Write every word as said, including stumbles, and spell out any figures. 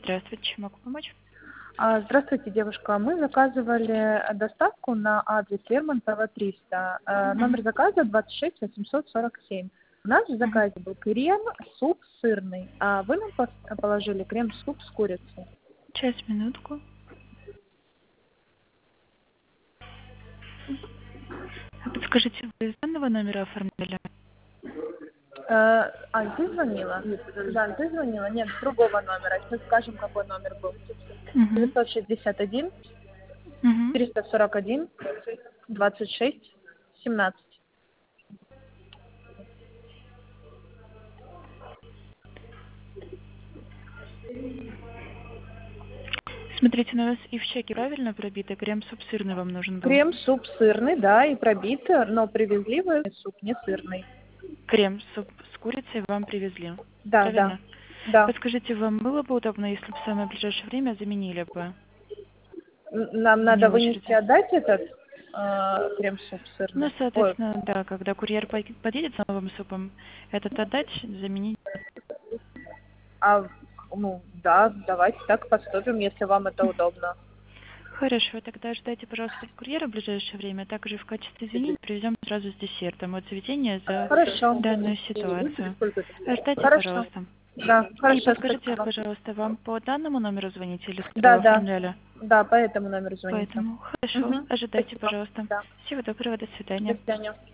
Здравствуйте, чем могу помочь? А, Здравствуйте, девушка. Мы заказывали доставку на адрес Лермонтова, триста. Э, Номер Мгм. заказа двадцать шесть восемьсот сорок семь. У нас в Мгм. заказе был крем, суп сырный, а вы нам пос- положили крем-суп с курицей. Сейчас, минутку. А подскажите, вы из данного номера оформляли? Э, Ань, ты звонила? Жан, ты звонила? Нет, с другого номера. Сейчас скажем, какой номер был. Угу. девятьсот шестьдесят один Угу. триста сорок один двадцать шесть семнадцать. Смотрите, на вас и в чеке правильно пробито? Крем-суп сырный вам нужен был. Крем-суп сырный, да, и пробит, но привезли вы суп не сырный. Крем-суп с курицей вам привезли. Да, да, Правильно? да. Подскажите, вам было бы удобно, если бы в самое ближайшее время заменили бы Н- Нам вне надо вынести, очереди? отдать этот э, крем-суп Ну, сырный. Ой, соответственно, да, когда курьер по- подъедет с новым супом, этот отдать, заменить. а, ну, да, давайте так поступим, если вам это удобно. Хорошо, тогда ждайте, пожалуйста, курьера в ближайшее время. Также в качестве извинений привезем сразу с десертом от заведения за Хорошо. данную ситуацию. А Ждайте, Хорошо. пожалуйста. Да, И хорошо, подскажите, спасибо. пожалуйста, вам по данному номеру звонить или с Да, которого да. оформляли? Да, по этому номеру звоните. Поэтому хорошо, Угу. ожидайте, Спасибо. пожалуйста. Да. Всего доброго, до До свидания. свидания.